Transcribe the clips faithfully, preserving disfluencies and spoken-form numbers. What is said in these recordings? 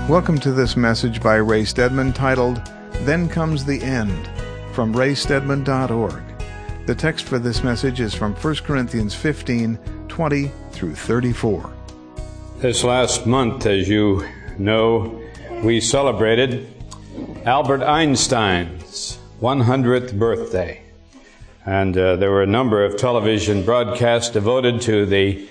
Welcome to this message by Ray Stedman titled, Then Comes the End, from ray stedman dot org. The text for this message is from First Corinthians fifteen, twenty through thirty-four. This last month, as you know, we celebrated Albert Einstein's one hundredth birthday. And uh, there were a number of television broadcasts devoted to the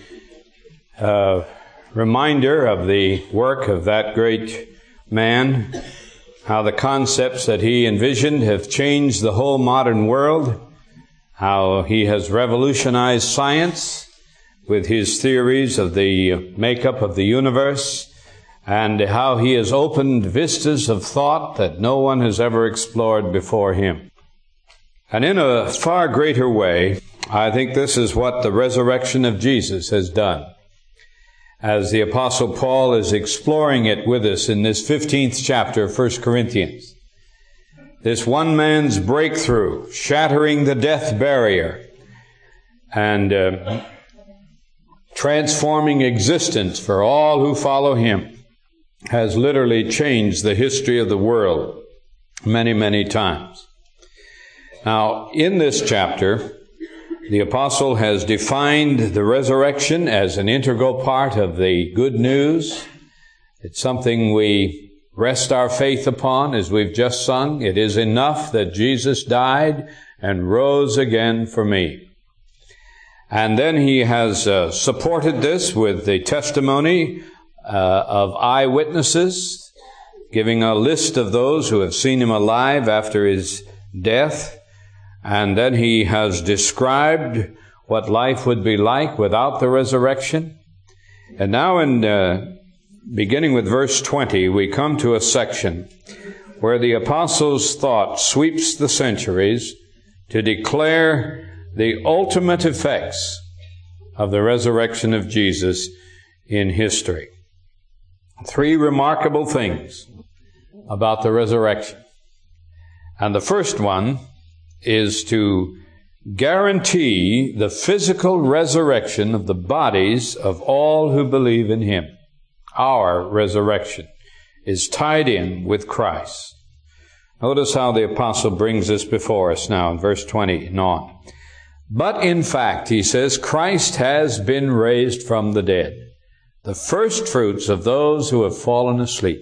uh, reminder of the work of that great man, how the concepts that he envisioned have changed the whole modern world, how he has revolutionized science with his theories of the makeup of the universe, and how he has opened vistas of thought that no one has ever explored before him. And in a far greater way, I think this is what the resurrection of Jesus has done. As the Apostle Paul is exploring it with us in this fifteenth chapter of First Corinthians. This one man's breakthrough, shattering the death barrier, and uh, transforming existence for all who follow him, has literally changed the history of the world many, many times. Now, in this chapter, the apostle has defined the resurrection as an integral part of the good news. It's something we rest our faith upon, as we've just sung. It is enough that Jesus died and rose again for me. And then he has uh, supported this with the testimony uh, of eyewitnesses, giving a list of those who have seen him alive after his death. And then he has described what life would be like without the resurrection. And now in uh, beginning with verse twenty, we come to a section where the apostle's thought sweeps the centuries to declare the ultimate effects of the resurrection of Jesus in history. Three remarkable things about the resurrection. And the first one is to guarantee the physical resurrection of the bodies of all who believe in him. Our resurrection is tied in with Christ. Notice how the apostle brings this before us now in verse twenty and on. But in fact, he says, Christ has been raised from the dead, the first fruits of those who have fallen asleep.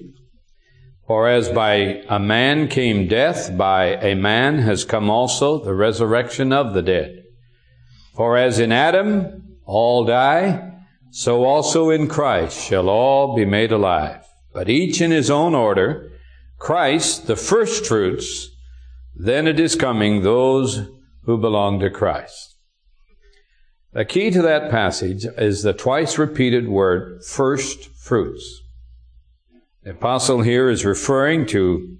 For as by a man came death, by a man has come also the resurrection of the dead. For as in Adam all die, so also in Christ shall all be made alive. But each in his own order, Christ the first fruits, then it is coming those who belong to Christ. The key to that passage is the twice repeated word, first fruits. The apostle here is referring to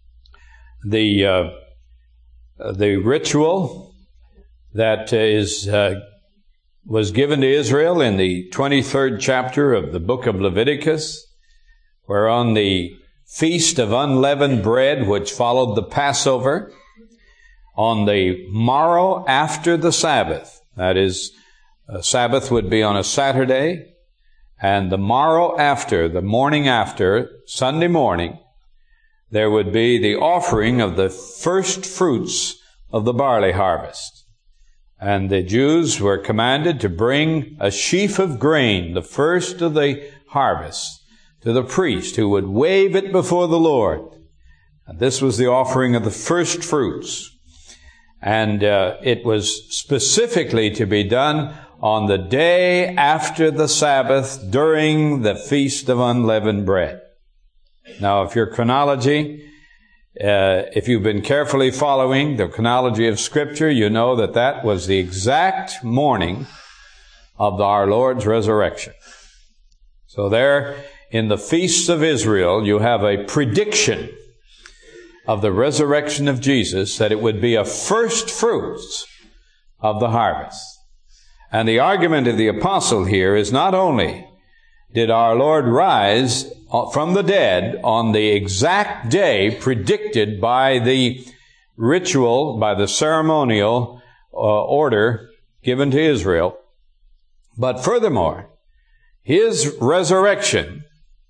the uh, the ritual that is uh, was given to Israel in the twenty-third chapter of the book of Leviticus, where on the feast of unleavened bread, which followed the Passover, on the morrow after the Sabbath, that is, a Sabbath would be on a Saturday, and the morrow after, the morning after, Sunday morning, there would be the offering of the first fruits of the barley harvest. And the Jews were commanded to bring a sheaf of grain, the first of the harvest, to the priest who would wave it before the Lord. And this was the offering of the first fruits. And uh, it was specifically to be done on the day after the Sabbath during the Feast of Unleavened Bread. Now, if your chronology, uh, if you've been carefully following the chronology of Scripture, you know that that was the exact morning of our Lord's resurrection. So there, in the feasts of Israel, you have a prediction of the resurrection of Jesus, that it would be a first fruits of the harvest. And the argument of the apostle here is not only did our Lord rise from the dead on the exact day predicted by the ritual, by the ceremonial uh, order given to Israel, but furthermore, his resurrection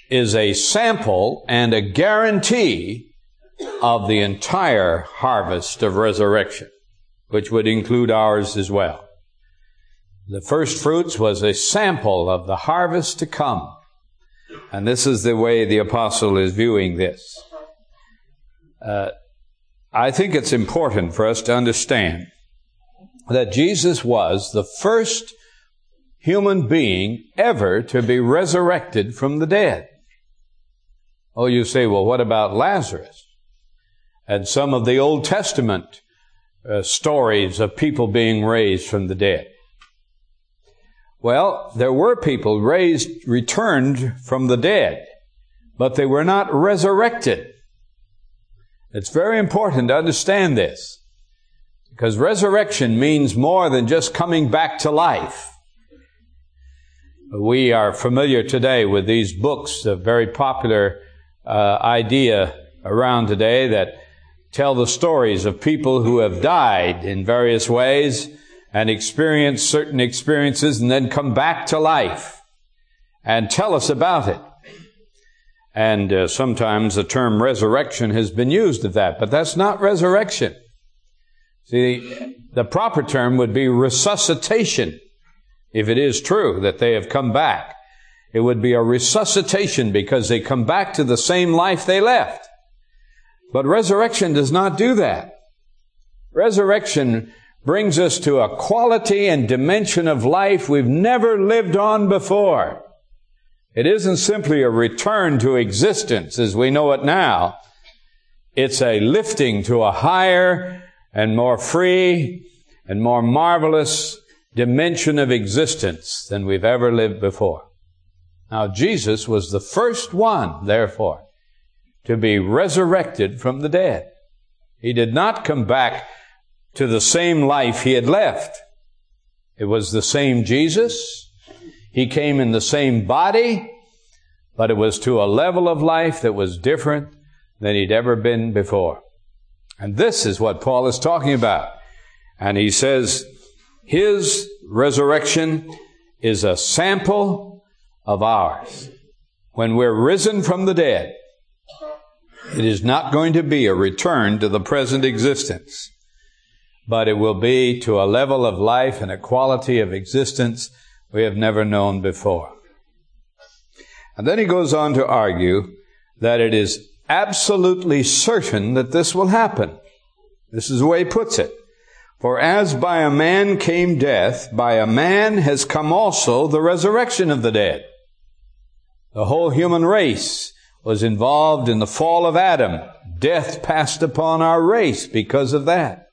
is a sample and a guarantee of the entire harvest of resurrection, which would include ours as well. The first fruits was a sample of the harvest to come. And this is the way the apostle is viewing this. Uh, I think it's important for us to understand that Jesus was the first human being ever to be resurrected from the dead. Oh, you say, well, what about Lazarus? And some of the Old Testament uh, stories of people being raised from the dead. Well, there were people raised, returned from the dead, but they were not resurrected. It's very important to understand this, because resurrection means more than just coming back to life. We are familiar today with these books, a very popular uh, idea around today that tell the stories of people who have died in various ways and experienced certain experiences and then come back to life and tell us about it. And uh, sometimes the term resurrection has been used of that, but that's not resurrection. See, the proper term would be resuscitation. If it is true that they have come back, it would be a resuscitation because they come back to the same life they left. But resurrection does not do that. Resurrection brings us to a quality and dimension of life we've never lived on before. It isn't simply a return to existence as we know it now. It's a lifting to a higher and more free and more marvelous dimension of existence than we've ever lived before. Now, Jesus was the first one, therefore, to be resurrected from the dead. He did not come back to the same life he had left. It was the same Jesus. He came in the same body, but it was to a level of life that was different than he'd ever been before. And this is what Paul is talking about. And he says his resurrection is a sample of ours. When we're risen from the dead, it is not going to be a return to the present existence, but it will be to a level of life and a quality of existence we have never known before. And then he goes on to argue that it is absolutely certain that this will happen. This is the way he puts it. For as by a man came death, by a man has come also the resurrection of the dead. The whole human race was involved in the fall of Adam. Death passed upon our race because of that.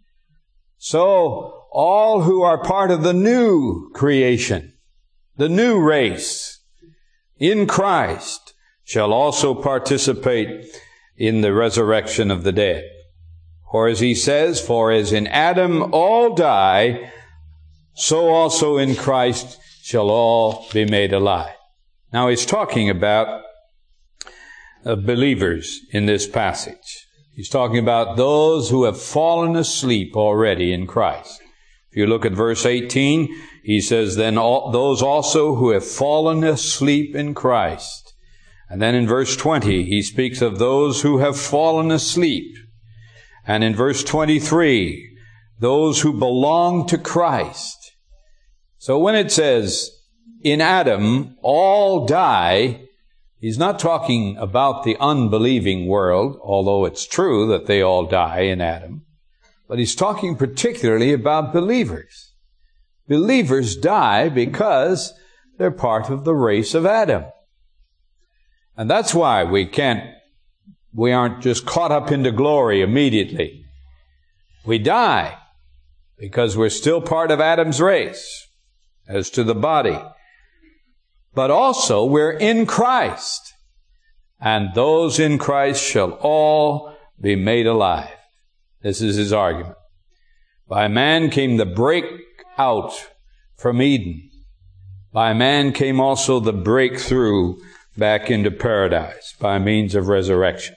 So all who are part of the new creation, the new race in Christ, shall also participate in the resurrection of the dead. For as he says, for as in Adam all die, so also in Christ shall all be made alive. Now he's talking about uh, believers in this passage. He's talking about those who have fallen asleep already in Christ. If you look at verse eighteen, he says, then all, those also who have fallen asleep in Christ. And then in verse twenty, he speaks of those who have fallen asleep. And in verse twenty-three, those who belong to Christ. So when it says, in Adam all die, he's not talking about the unbelieving world, although it's true that they all die in Adam. But he's talking particularly about believers. Believers die because they're part of the race of Adam. And that's why we can't, we aren't just caught up into glory immediately. We die because we're still part of Adam's race as to the body. But also we're in Christ, and those in Christ shall all be made alive. This is his argument. By man came the break out from Eden. By man came also the breakthrough back into paradise by means of resurrection.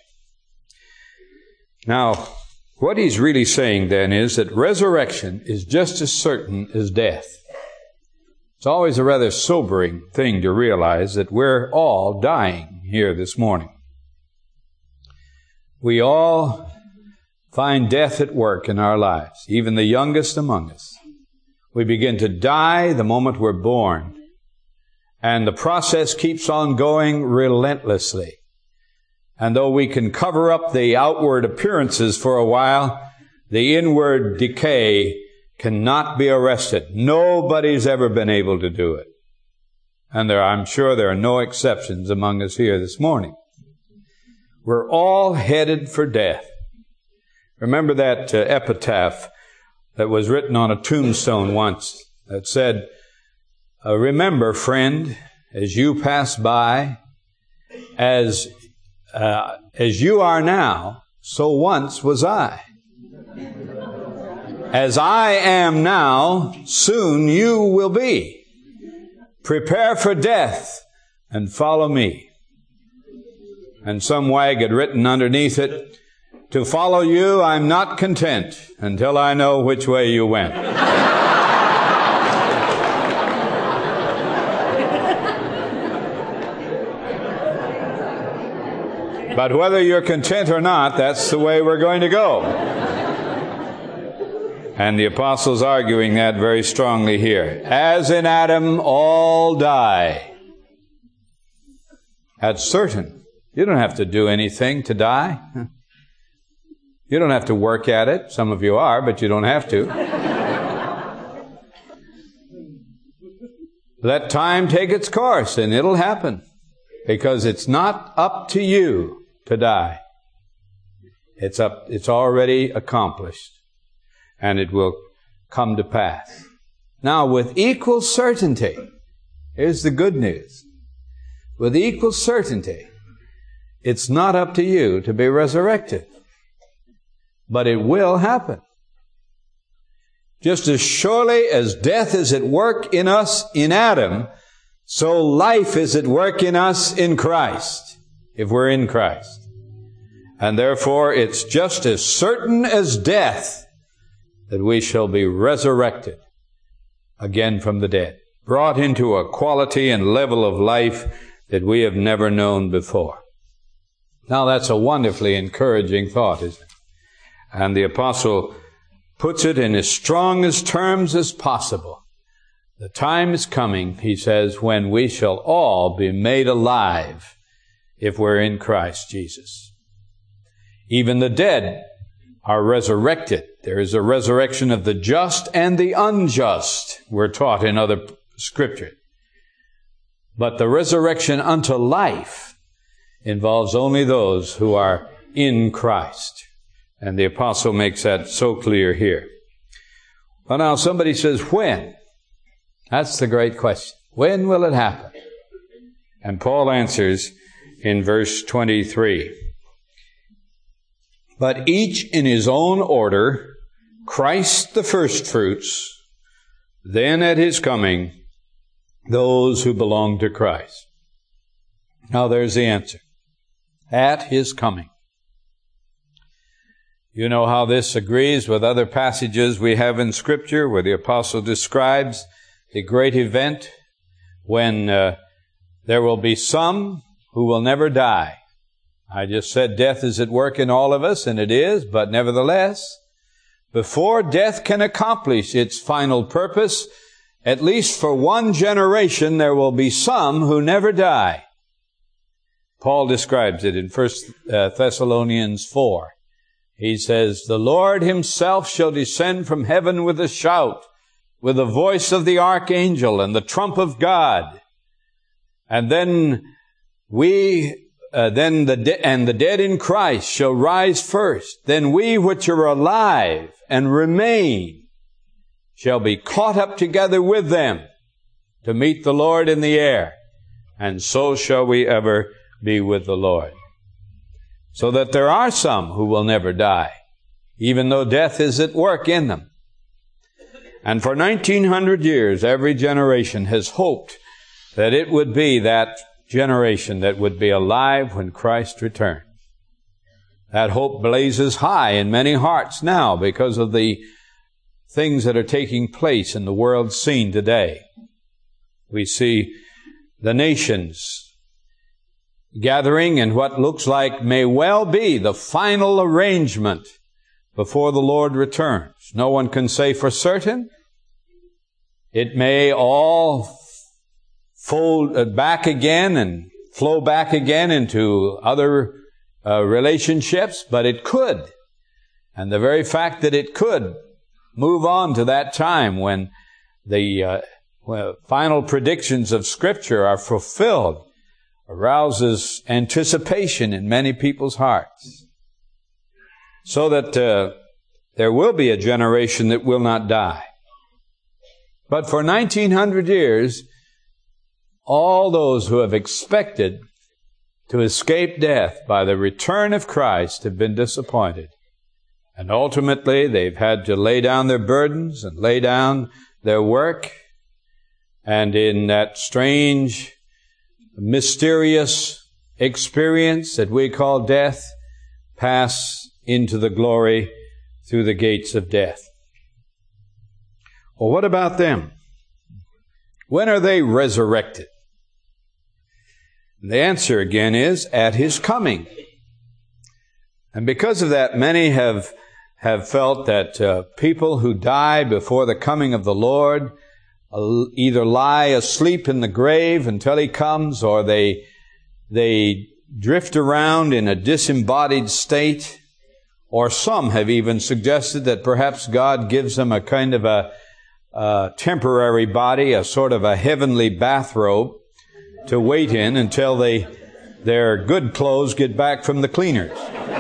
Now, what he's really saying then is that resurrection is just as certain as death. It's always a rather sobering thing to realize that we're all dying here this morning. We all find death at work in our lives, even the youngest among us. We begin to die the moment we're born, and the process keeps on going relentlessly. And though we can cover up the outward appearances for a while, the inward decay cannot be arrested. Nobody's ever been able to do it. And there, I'm sure there are no exceptions among us here this morning. We're all headed for death. Remember that uh, epitaph that was written on a tombstone once that said, uh, remember, friend, as you pass by, as, uh, as you are now, so once was I. As I am now, soon you will be. Prepare for death and follow me. And some wag had written underneath it, to follow you I'm not content until I know which way you went. But whether you're content or not, that's the way we're going to go. And the apostle's arguing that very strongly here. As in Adam, all die. That's certain. You don't have to do anything to die. You don't have to work at it. Some of you are, but you don't have to. Let time take its course, and it'll happen. Because it's not up to you to die. It's up, it's already accomplished. And it will come to pass. Now, with equal certainty, here's the good news. With equal certainty, it's not up to you to be resurrected. But it will happen. Just as surely as death is at work in us in Adam, so life is at work in us in Christ, if we're in Christ. And therefore, it's just as certain as death that we shall be resurrected again from the dead, brought into a quality and level of life that we have never known before. Now that's a wonderfully encouraging thought, isn't it? And the apostle puts it in as strong as terms as possible. The time is coming, he says, when we shall all be made alive if we're in Christ Jesus. Even the dead are resurrected. There is a resurrection of the just and the unjust, we're taught in other scripture. But the resurrection unto life involves only those who are in Christ. And the apostle makes that so clear here. Well, now somebody says, when? That's the great question. When will it happen? And Paul answers in verse twenty-three. But each in his own order, Christ the firstfruits, then at his coming, those who belong to Christ. Now there's the answer. At his coming. You know how this agrees with other passages we have in Scripture where the apostle describes the great event when uh, there will be some who will never die. I just said death is at work in all of us, and it is, but nevertheless, before death can accomplish its final purpose, at least for one generation, there will be some who never die. Paul describes it in First Thessalonians four. He says, the Lord himself shall descend from heaven with a shout, with the voice of the archangel and the trump of God. And then we... Uh, then the de- and the dead in Christ shall rise first. Then we which are alive and remain shall be caught up together with them to meet the Lord in the air. And so shall we ever be with the Lord. So that there are some who will never die, even though death is at work in them. And for nineteen hundred years, every generation has hoped that it would be that generation that would be alive when Christ returns. That hope blazes high in many hearts now because of the things that are taking place in the world scene today. We see the nations gathering in what looks like may well be the final arrangement before the Lord returns. No one can say for certain. It may all fold back again and flow back again into other uh, relationships, but it could. And the very fact that it could move on to that time when the uh, when final predictions of Scripture are fulfilled arouses anticipation in many people's hearts. So that uh, there will be a generation that will not die. But for nineteen hundred years, all those who have expected to escape death by the return of Christ have been disappointed. And ultimately, they've had to lay down their burdens and lay down their work. And in that strange, mysterious experience that we call death, pass into the glory through the gates of death. Well, what about them? When are they resurrected? The answer again is at His coming. And because of that, many have have felt that uh, people who die before the coming of the Lord uh, either lie asleep in the grave until He comes, or they they drift around in a disembodied state, or some have even suggested that perhaps God gives them a kind of a, a temporary body, a sort of a heavenly bathrobe to wait in until they their good clothes get back from the cleaners.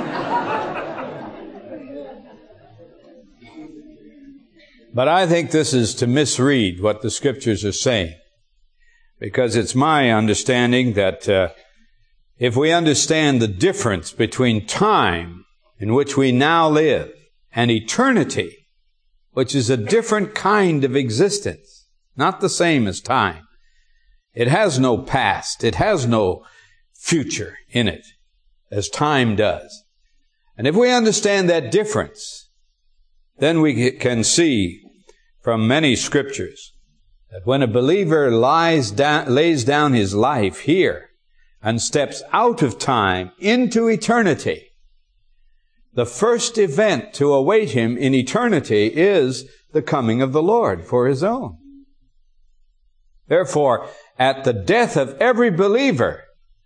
But I think this is to misread what the Scriptures are saying, because it's my understanding that uh, if we understand the difference between time in which we now live and eternity, which is a different kind of existence, not the same as time. It has no past. It has no future in it, as time does. And if we understand that difference, then we can see from many Scriptures that when a believer lies down, lays down his life here and steps out of time into eternity, the first event to await him in eternity is the coming of the Lord for His own. Therefore, at the death of every believer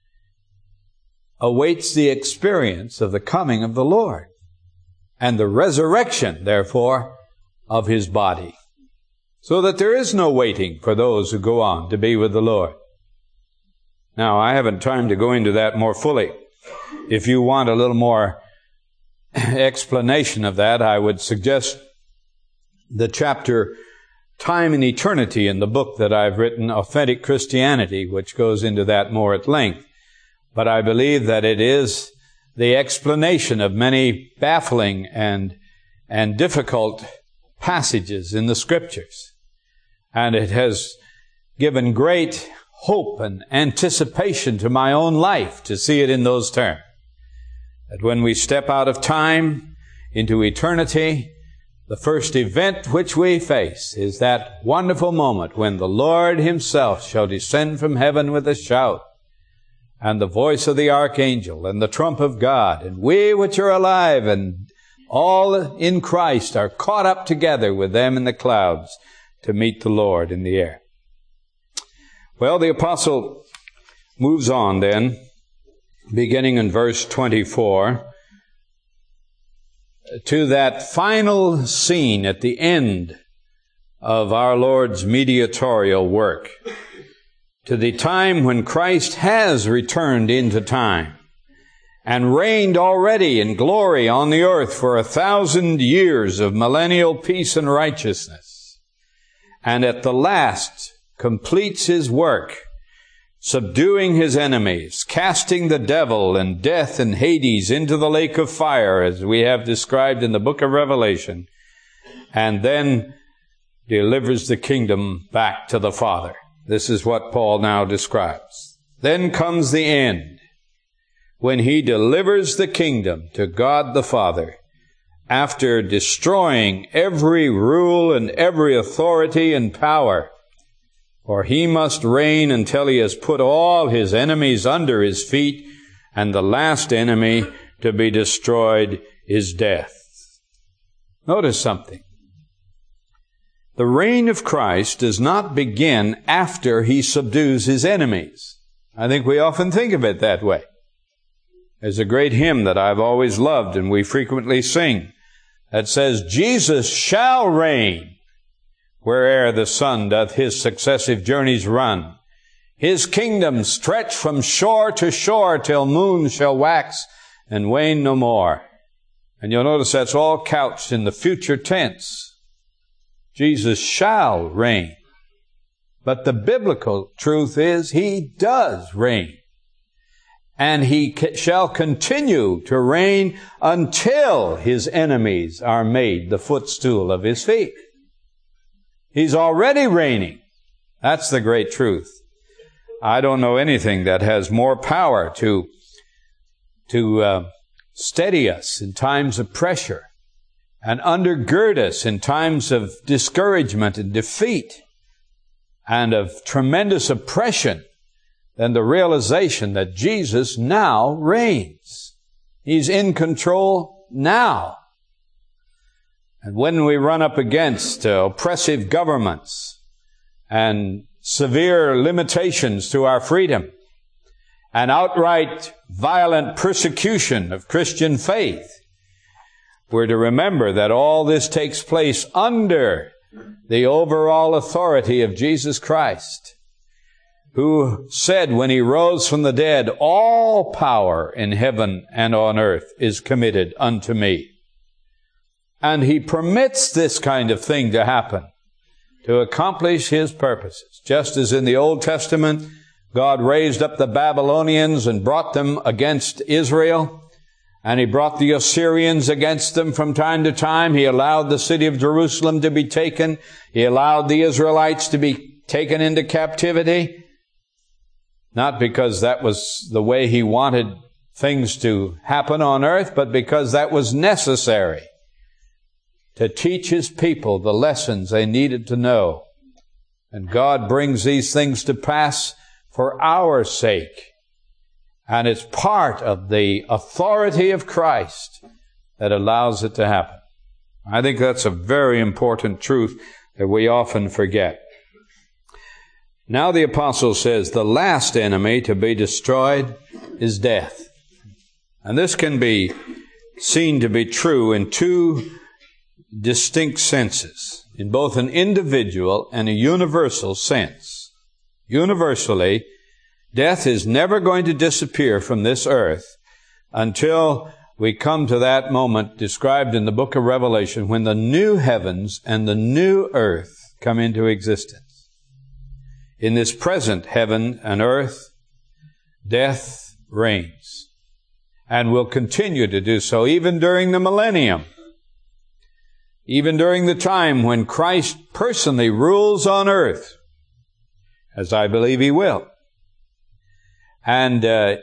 awaits the experience of the coming of the Lord and the resurrection, therefore, of His body. So that there is no waiting for those who go on to be with the Lord. Now, I haven't time to go into that more fully. If you want a little more explanation of that, I would suggest the chapter Time and Eternity in the book that I've written, Authentic Christianity, which goes into that more at length. But I believe that it is the explanation of many baffling and, and difficult passages in the Scriptures. And it has given great hope and anticipation to my own life to see it in those terms. That when we step out of time into eternity, the first event which we face is that wonderful moment when the Lord Himself shall descend from heaven with a shout, and the voice of the archangel, and the trump of God, and we which are alive and all in Christ are caught up together with them in the clouds to meet the Lord in the air. Well, the apostle moves on then, beginning in verse twenty-four, to that final scene at the end of our Lord's mediatorial work, to the time when Christ has returned into time and reigned already in glory on the earth for a thousand years of millennial peace and righteousness, and at the last completes His work, subduing His enemies, casting the devil and death and Hades into the lake of fire, as we have described in the book of Revelation, and then delivers the kingdom back to the Father. This is what Paul now describes. Then comes the end, when He delivers the kingdom to God the Father, after destroying every rule and every authority and power For he must reign until he has put all his enemies under his feet, and the last enemy to be destroyed is death. Notice something. The reign of Christ does not begin after he subdues his enemies. I think we often think of it that way. There's a great hymn that I've always loved and we frequently sing that says, Jesus shall reign where'er the sun doth his successive journeys run. His kingdom stretch from shore to shore till moon shall wax and wane no more. And you'll notice that's all couched in the future tense. Jesus shall reign. But the biblical truth is he does reign. And he shall continue to reign until his enemies are made the footstool of his feet. He's already reigning. That's the great truth. I don't know anything that has more power to, to uh, steady us in times of pressure and undergird us in times of discouragement and defeat and of tremendous oppression than the realization that Jesus now reigns. He's in control now. And when we run up against uh, oppressive governments and severe limitations to our freedom and outright violent persecution of Christian faith, we're to remember that all this takes place under the overall authority of Jesus Christ, who said when he rose from the dead, all power in heaven and on earth is committed unto me. And he permits this kind of thing to happen to accomplish his purposes. Just as in the Old Testament, God raised up the Babylonians and brought them against Israel, and he brought the Assyrians against them from time to time. He allowed the city of Jerusalem to be taken. He allowed the Israelites to be taken into captivity. Not because that was the way he wanted things to happen on earth, but because that was necessary to teach his people the lessons they needed to know. And God brings these things to pass for our sake. And it's part of the authority of Christ that allows it to happen. I think that's a very important truth that we often forget. Now the apostle says the last enemy to be destroyed is death. And this can be seen to be true in two distinct senses, in both an individual and a universal sense. Universally, death is never going to disappear from this earth until we come to that moment described in the book of Revelation when the new heavens and the new earth come into existence. In this present heaven and earth, death reigns and will continue to do so even during the millennium. Even during the time when Christ personally rules on earth, as I believe he will. And uh,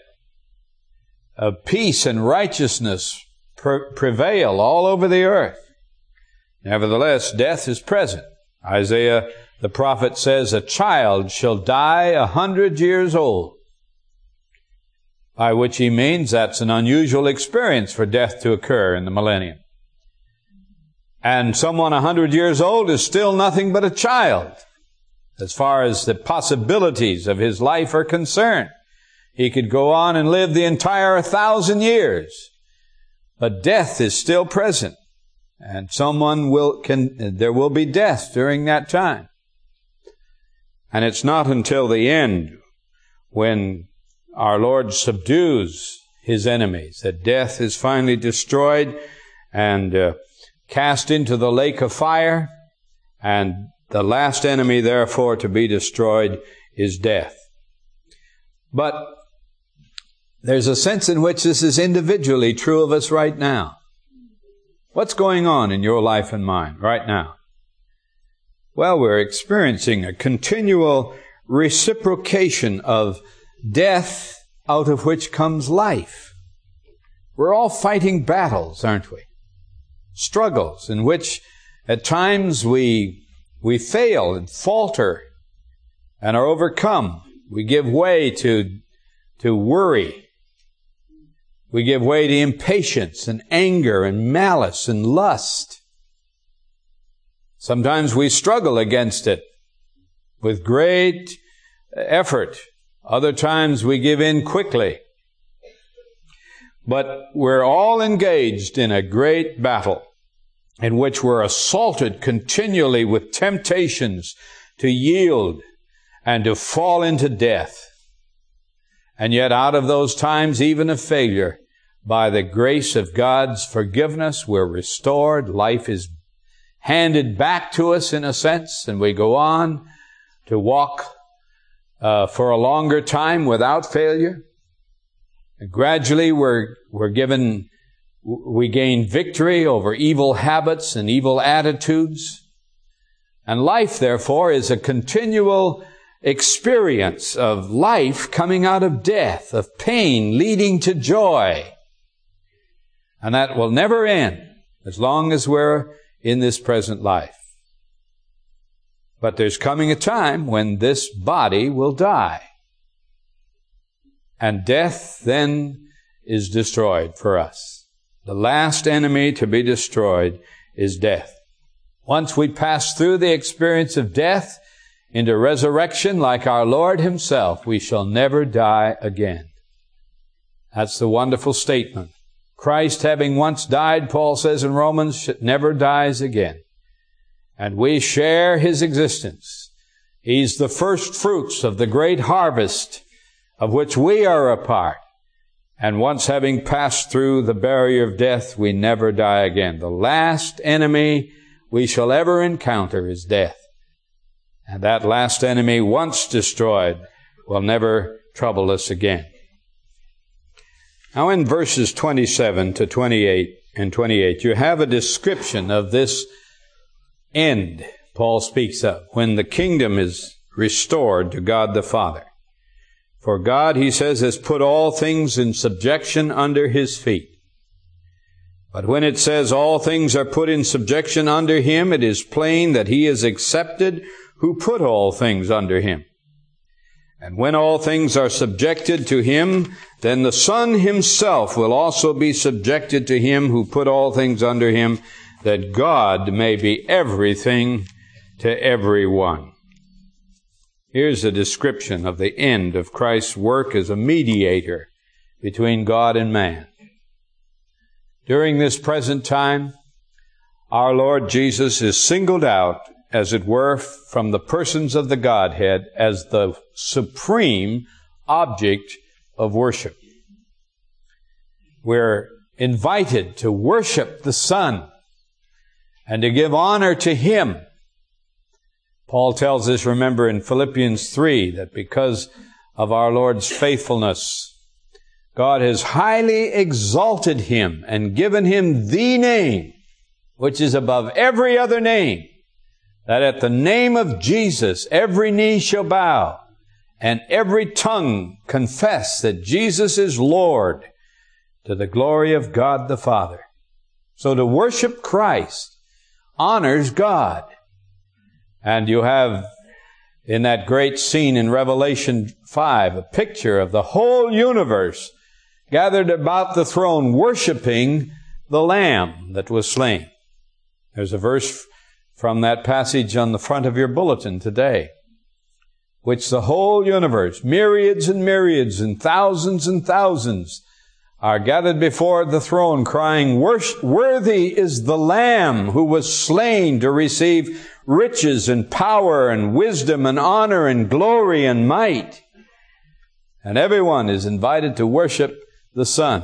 uh, peace and righteousness pre- prevail all over the earth. Nevertheless, death is present. Isaiah the prophet says, a child shall die a hundred years old. By which he means that's an unusual experience for death to occur in the millennium. And someone a hundred years old is still nothing but a child as far as the possibilities of his life are concerned. He could go on and live the entire thousand years. But death is still present. And someone will, can, there will be death during that time. And it's not until the end when our Lord subdues his enemies that death is finally destroyed and uh, cast into the lake of fire, and the last enemy, therefore, to be destroyed is death. But there's a sense in which this is individually true of us right now. What's going on in your life and mine right now? Well, we're experiencing a continual reciprocation of death out of which comes life. We're all fighting battles, aren't we? Struggles in which at times we we fail and falter and are overcome. We give way to, to worry. We give way to impatience and anger and malice and lust. Sometimes we struggle against it with great effort. Other times we give in quickly. But we're all engaged in a great battle in which we're assaulted continually with temptations to yield and to fall into death. And yet out of those times, even of failure, by the grace of God's forgiveness, we're restored. Life is handed back to us in a sense, and we go on to walk uh, for a longer time without failure. And gradually we're, we're given, we gain victory over evil habits and evil attitudes. And life, therefore, is a continual experience of life coming out of death, of pain leading to joy. And that will never end as long as we're in this present life. But there's coming a time when this body will die. And death then is destroyed for us. The last enemy to be destroyed is death. Once we pass through the experience of death into resurrection like our Lord Himself, we shall never die again. That's the wonderful statement. Christ, having once died, Paul says in Romans, never dies again. And we share His existence. He's the first fruits of the great harvest of which we are a part. And once having passed through the barrier of death, we never die again. The last enemy we shall ever encounter is death. And that last enemy, once destroyed, will never trouble us again. Now in verses twenty-seven to twenty-eight and twenty-eight, you have a description of this end Paul speaks of, when the kingdom is restored to God the Father. For God, he says, has put all things in subjection under His feet. But when it says all things are put in subjection under Him, it is plain that He is accepted who put all things under Him. And when all things are subjected to Him, then the Son Himself will also be subjected to Him who put all things under Him, that God may be everything to everyone. Here's a description of the end of Christ's work as a mediator between God and man. During this present time, our Lord Jesus is singled out, as it were, from the persons of the Godhead as the supreme object of worship. We're invited to worship the Son and to give honor to Him. Paul tells us, remember, in Philippians three, that because of our Lord's faithfulness, God has highly exalted Him and given Him the name, which is above every other name, that at the name of Jesus every knee shall bow and every tongue confess that Jesus is Lord, to the glory of God the Father. So to worship Christ honors God. And you have in that great scene in Revelation five a picture of the whole universe gathered about the throne worshiping the Lamb that was slain. There's a verse from that passage on the front of your bulletin today, which the whole universe, myriads and myriads and thousands and thousands, are gathered before the throne crying, "Worthy is the Lamb who was slain to receive riches and power and wisdom and honor and glory and might." And everyone is invited to worship the Son.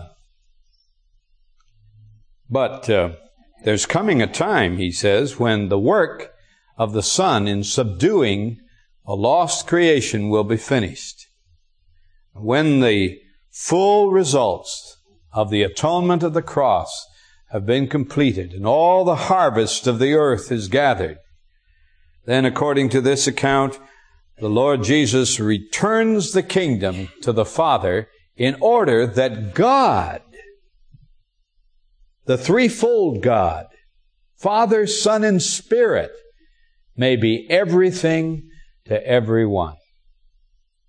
But uh, there's coming a time, he says, when the work of the Son in subduing a lost creation will be finished. When the full results of the atonement of the cross have been completed and all the harvest of the earth is gathered, then according to this account, the Lord Jesus returns the kingdom to the Father in order that God, the threefold God, Father, Son, and Spirit, may be everything to everyone.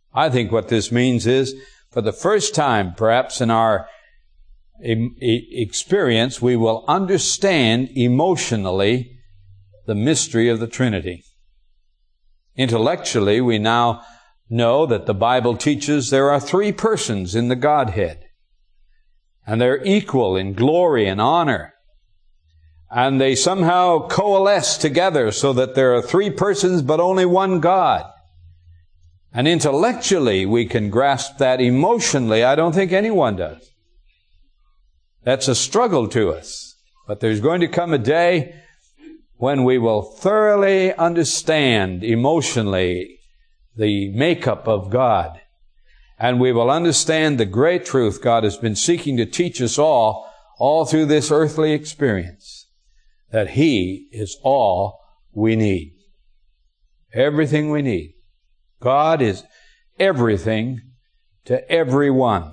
I think what this means is, for the first time, perhaps in our experience, we will understand emotionally the mystery of the Trinity. Intellectually, we now know that the Bible teaches there are three persons in the Godhead, and they're equal in glory and honor, and they somehow coalesce together so that there are three persons but only one God. And intellectually, we can grasp that. Emotionally, I don't think anyone does. That's a struggle to us. But there's going to come a day when we will thoroughly understand emotionally the makeup of God. And we will understand the great truth God has been seeking to teach us all, all through this earthly experience, that He is all we need. Everything we need. God is everything to everyone.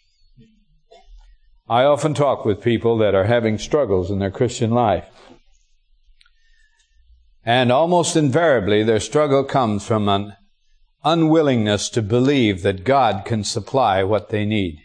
I often talk with people that are having struggles in their Christian life. And almost invariably, their struggle comes from an unwillingness to believe that God can supply what they need.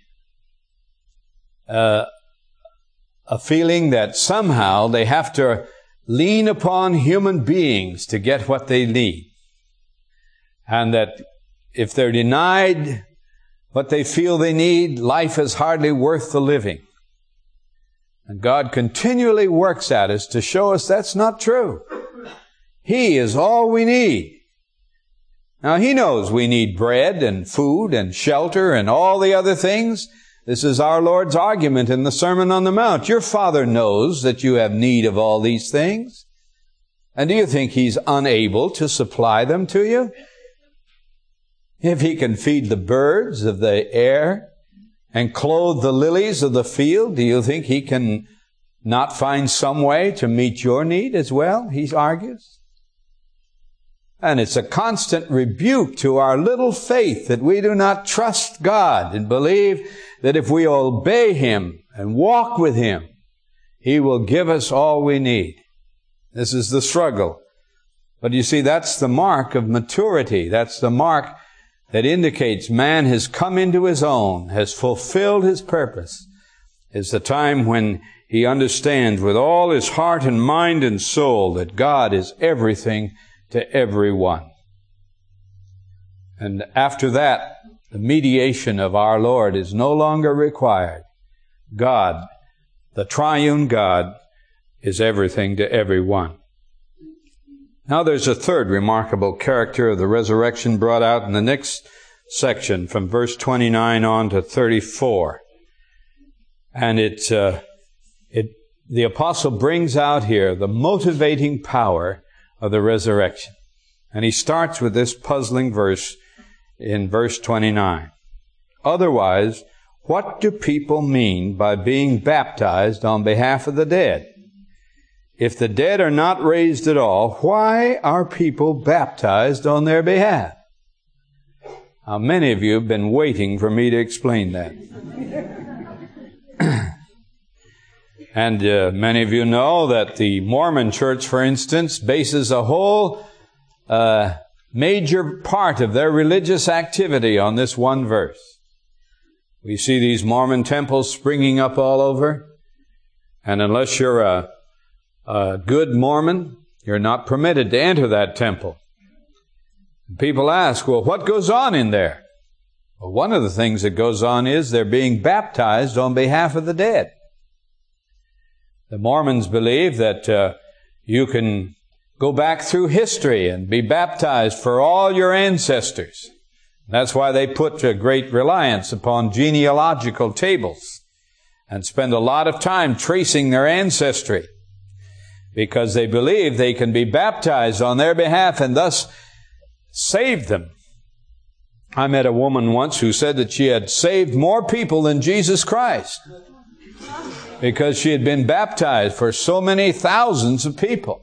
Uh, a feeling that somehow they have to lean upon human beings to get what they need. And that if they're denied what they feel they need, life is hardly worth the living. And God continually works at us to show us that's not true. He is all we need. Now, He knows we need bread and food and shelter and all the other things. This is our Lord's argument in the Sermon on the Mount. Your Father knows that you have need of all these things. And do you think He's unable to supply them to you? If He can feed the birds of the air and clothe the lilies of the field, do you think He can not find some way to meet your need as well? He argues. And it's a constant rebuke to our little faith that we do not trust God and believe that if we obey Him and walk with Him, He will give us all we need. This is the struggle. But you see, that's the mark of maturity. That's the mark that indicates man has come into his own, has fulfilled his purpose, is the time when he understands with all his heart and mind and soul that God is everything to everyone. And after that, the mediation of our Lord is no longer required. God, the triune God, is everything to everyone. Now there's a third remarkable character of the resurrection brought out in the next section from verse twenty-nine on to thirty-four. And it, uh, it, the apostle brings out here the motivating power of the resurrection. And he starts with this puzzling verse in verse twenty-nine. Otherwise, what do people mean by being baptized on behalf of the dead? If the dead are not raised at all, why are people baptized on their behalf? Now, many of you have been waiting for me to explain that. And uh, many of you know that the Mormon Church, for instance, bases a whole uh, major part of their religious activity on this one verse. We see these Mormon temples springing up all over, and unless you're a A good Mormon, you're not permitted to enter that temple. People ask, well, what goes on in there? Well, one of the things that goes on is they're being baptized on behalf of the dead. The Mormons believe that uh, you can go back through history and be baptized for all your ancestors. That's why they put a great reliance upon genealogical tables and spend a lot of time tracing their ancestry, because they believe they can be baptized on their behalf and thus save them. I met a woman once who said that she had saved more people than Jesus Christ because she had been baptized for so many thousands of people.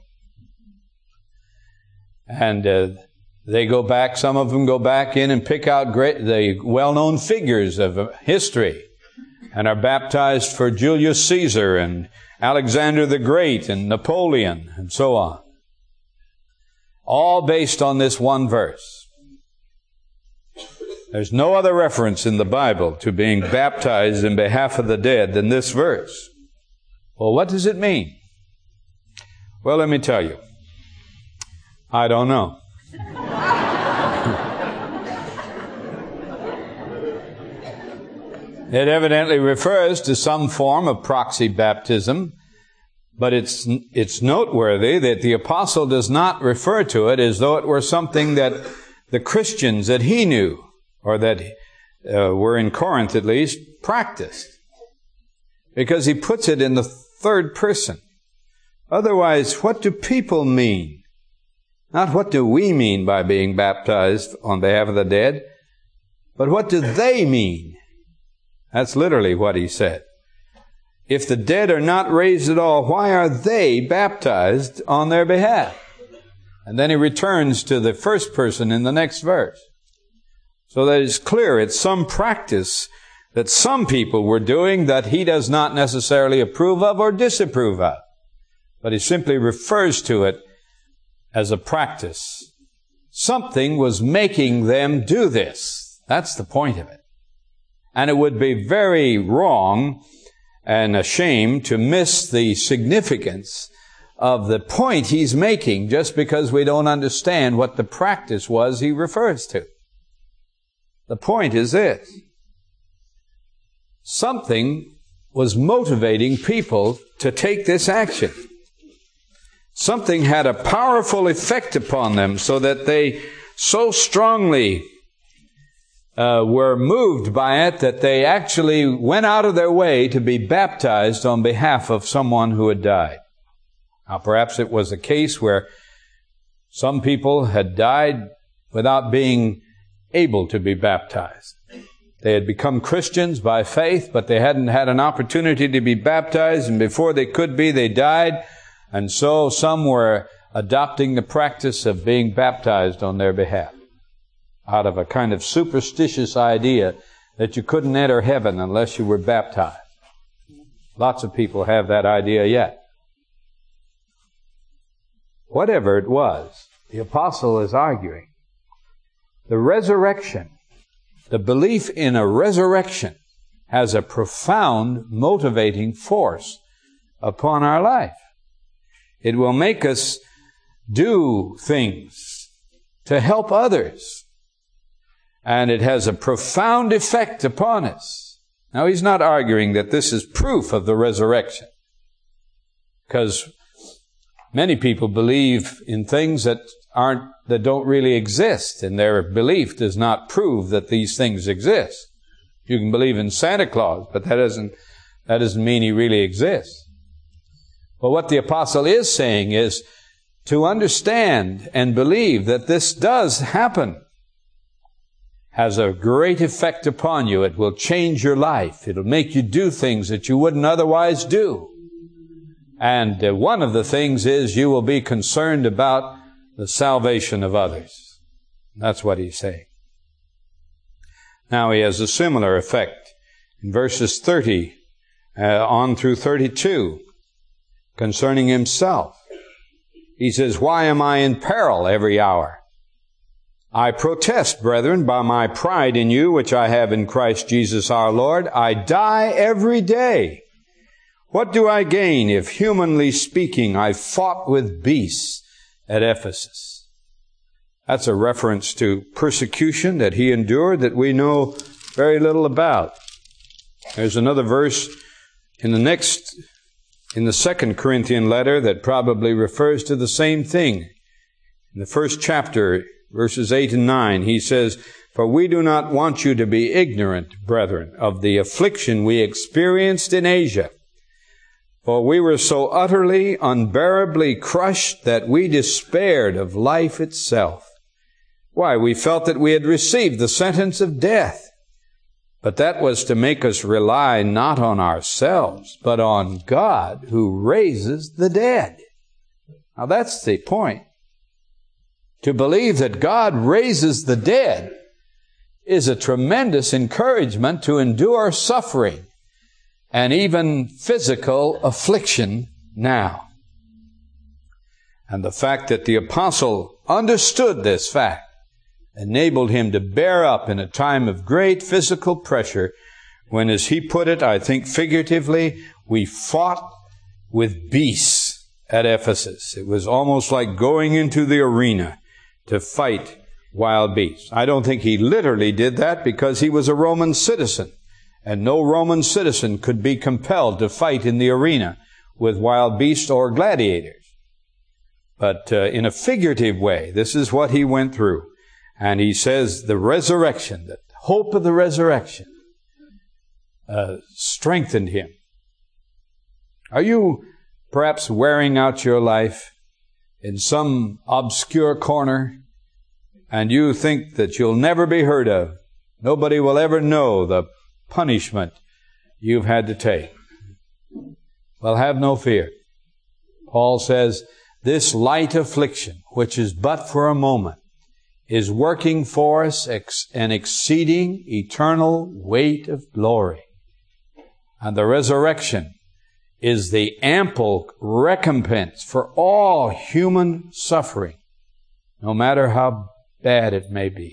And uh, they go back, some of them go back in and pick out great, the well-known figures of history and are baptized for Julius Caesar and Alexander the Great and Napoleon and so on. All based on this one verse. There's no other reference in the Bible to being baptized in behalf of the dead than this verse. Well, what does it mean? Well, let me tell you. I don't know. It evidently refers to some form of proxy baptism, but it's it's noteworthy that the apostle does not refer to it as though it were something that the Christians that he knew, or that uh, were in Corinth at least, practiced. Because he puts it in the third person. Otherwise, what do people mean? Not what do we mean by being baptized on behalf of the dead, but what do they mean? That's literally what he said. If the dead are not raised at all, why are they baptized on their behalf? And then he returns to the first person in the next verse. So that it's clear it's some practice that some people were doing that he does not necessarily approve of or disapprove of. But he simply refers to it as a practice. Something was making them do this. That's the point of it. And it would be very wrong and a shame to miss the significance of the point he's making just because we don't understand what the practice was he refers to. The point is this. Something was motivating people to take this action. Something had a powerful effect upon them so that they so strongly uh, were moved by it that they actually went out of their way to be baptized on behalf of someone who had died. Now, perhaps it was a case where some people had died without being able to be baptized. They had become Christians by faith, but they hadn't had an opportunity to be baptized, and before they could be, they died. And so some were adopting the practice of being baptized on their behalf out of a kind of superstitious idea that you couldn't enter heaven unless you were baptized. Lots of people have that idea yet. Whatever it was, the apostle is arguing the resurrection, the belief in a resurrection, has a profound motivating force upon our life. It will make us do things to help others. And it has a profound effect upon us. Now, he's not arguing that this is proof of the resurrection, because many people believe in things that aren't, that don't really exist, and their belief does not prove that these things exist. You can believe in Santa Claus, but that doesn't, that doesn't mean he really exists. But what the apostle is saying is to understand and believe that this does happen has a great effect upon you. It will change your life. It'll make you do things that you wouldn't otherwise do. And uh, one of the things is you will be concerned about the salvation of others. That's what he's saying. Now he has a similar effect in verses thirty uh, on through thirty-two concerning himself. He says, "Why am I in peril every hour? I protest, brethren, by my pride in you, which I have in Christ Jesus our Lord. I die every day. What do I gain if, humanly speaking, I fought with beasts at Ephesus?" That's a reference to persecution that he endured that we know very little about. There's another verse in the next, in the second Corinthian letter that probably refers to the same thing. In the first chapter, verses eight and nine, he says, "For we do not want you to be ignorant, brethren, of the affliction we experienced in Asia. For we were so utterly, unbearably crushed that we despaired of life itself. Why, we felt that we had received the sentence of death. But that was to make us rely not on ourselves, but on God who raises the dead." Now that's the point. To believe that God raises the dead is a tremendous encouragement to endure suffering and even physical affliction now. And the fact that the apostle understood this fact, enabled him to bear up in a time of great physical pressure when, as he put it, I think figuratively, we fought with beasts at Ephesus. It was almost like going into the arena to fight wild beasts. I don't think he literally did that because he was a Roman citizen, and no Roman citizen could be compelled to fight in the arena with wild beasts or gladiators. But uh, in a figurative way, this is what he went through. And he says the resurrection, the hope of the resurrection, uh, strengthened him. Are you perhaps wearing out your life in some obscure corner, and you think that you'll never be heard of? Nobody will ever know the punishment you've had to take. Well, have no fear. Paul says, this light affliction, which is but for a moment, is working for us ex- an exceeding eternal weight of glory. And the resurrection is the ample recompense for all human suffering, no matter how bad it may be.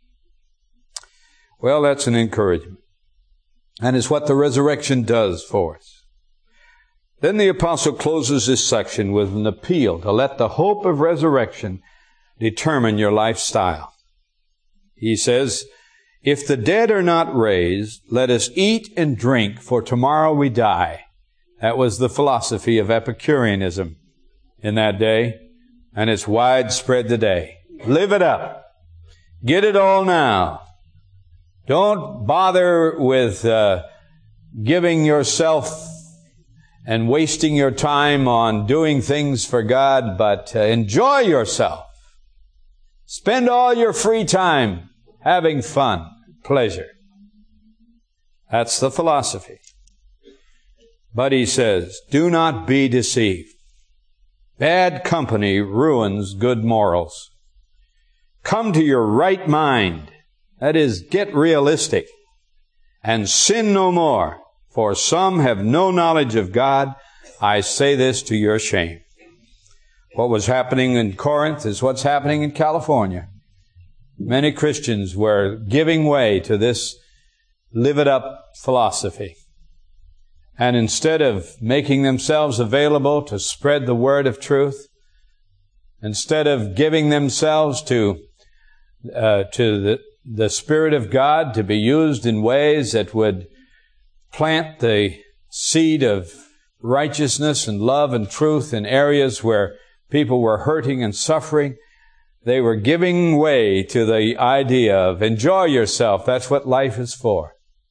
Well, that's an encouragement. And it's what the resurrection does for us. Then the apostle closes this section with an appeal to let the hope of resurrection determine your lifestyle. He says, if the dead are not raised, let us eat and drink, for tomorrow we die. That was the philosophy of Epicureanism in that day, and it's widespread today. Live it up. Get it all now. Don't bother with uh, giving yourself and wasting your time on doing things for God, but uh, enjoy yourself. Spend all your free time having fun, pleasure. That's the philosophy. But he says, do not be deceived. Bad company ruins good morals. Come to your right mind. That is, get realistic. And sin no more. For some have no knowledge of God. I say this to your shame. What was happening in Corinth is what's happening in California. Many Christians were giving way to this live it up philosophy. And instead of making themselves available to spread the word of truth, instead of giving themselves to uh, to the, the Spirit of God to be used in ways that would plant the seed of righteousness and love and truth in areas where people were hurting and suffering, they were giving way to the idea of enjoy yourself. That's what life is for.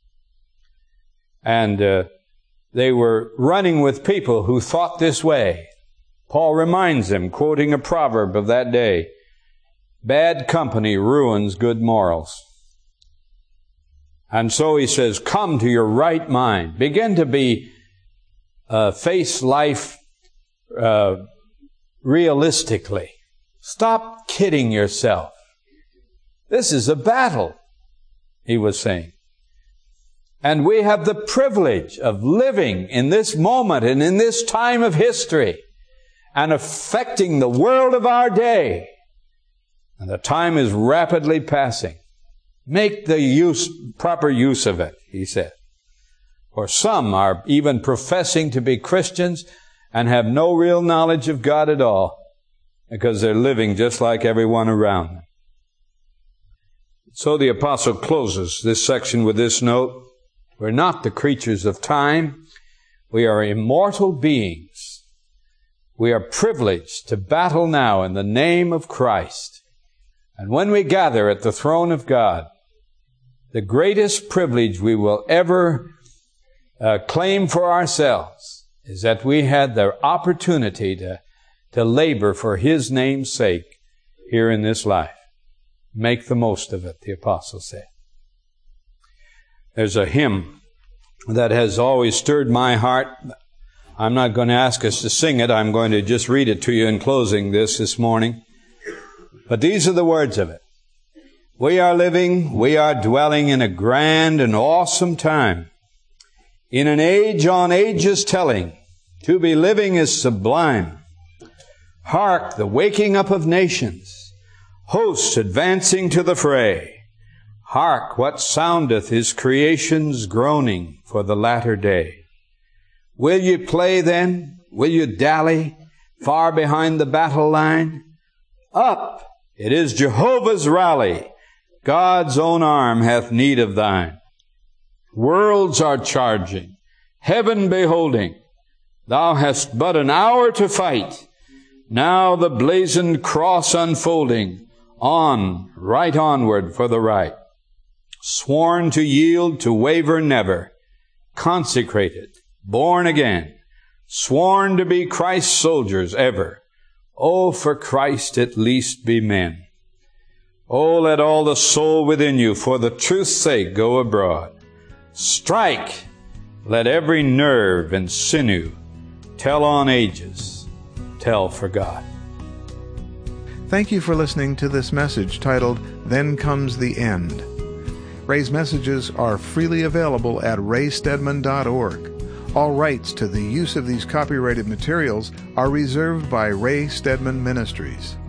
And uh, they were running with people who thought this way. Paul reminds them, quoting a proverb of that day, bad company ruins good morals. And so he says, come to your right mind. Begin to be, uh, face life uh, realistically. Stop kidding yourself. This is a battle, he was saying. And we have the privilege of living in this moment and in this time of history and affecting the world of our day. And the time is rapidly passing. Make the use, proper use of it, he said. For some are even professing to be Christians and have no real knowledge of God at all because they're living just like everyone around them. So the apostle closes this section with this note. We're not the creatures of time. We are immortal beings. We are privileged to battle now in the name of Christ. And when we gather at the throne of God, the greatest privilege we will ever uh, claim for ourselves is that we had the opportunity to, to labor for His name's sake here in this life. Make the most of it, the apostle said. There's a hymn that has always stirred my heart. I'm not going to ask us to sing it. I'm going to just read it to you in closing this this morning. But these are the words of it. We are living, we are dwelling in a grand and awesome time. In an age on ages telling, to be living is sublime. Hark, the waking up of nations. hosts advancing to the fray. Hark, what soundeth his creation's groaning for the latter day. Will ye play then? Will you dally far behind the battle line? Up! It is Jehovah's rally. God's own arm hath need of thine. Worlds are charging, heaven beholding. Thou hast but an hour to fight. Now the blazoned cross unfolding. On, right onward for the right. Sworn to yield, to waver never. Consecrated, born again. Sworn to be Christ's soldiers ever. Oh, for Christ at least be men. Oh, let all the soul within you for the truth's sake go abroad. Strike! Let every nerve and sinew tell on ages, tell for God. Thank you for listening to this message titled, Then Comes the End. Ray's messages are freely available at ray stedman dot org. All rights to the use of these copyrighted materials are reserved by Ray Stedman Ministries.